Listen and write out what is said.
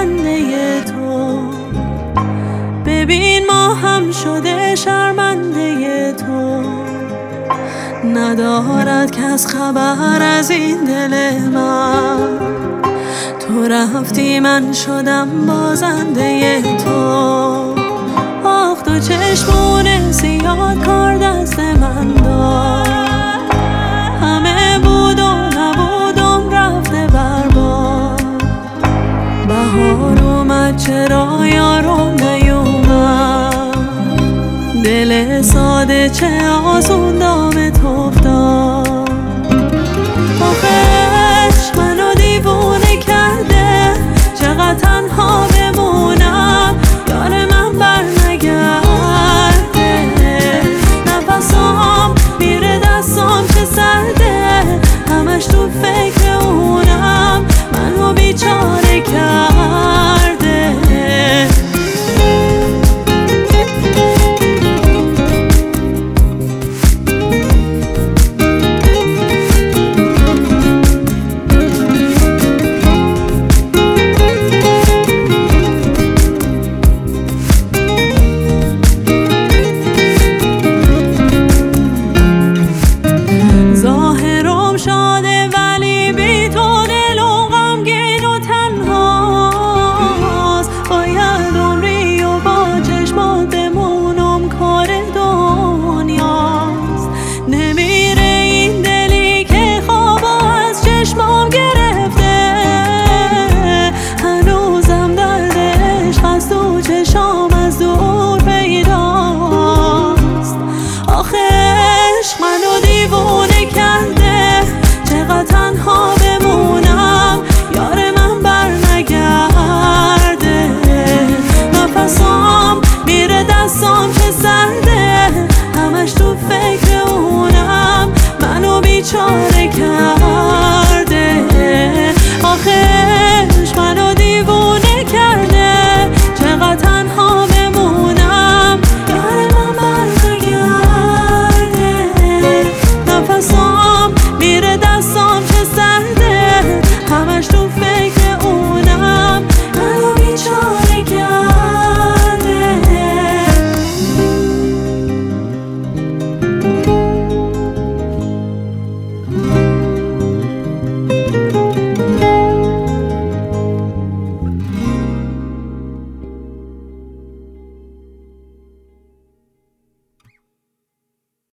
بنده تو. ببین ما هم شده شرمنده تو. ندارد کس خبر از این دل من. تو رفتی من شدم بازنده تو. آخ تو چشمون سیاه کار دست من داد. همه بود و نبودم رفته برباد. بهار اومد چرا یارم نیومد. دل ساده چه آسون دامت افتاد. آخش منو دیوونه کرده. چقدر تنها بمونم یار من بر نگرده. نفسام میره دستام چه سرده. همش تو فکر اونم منو بیچاره کرده.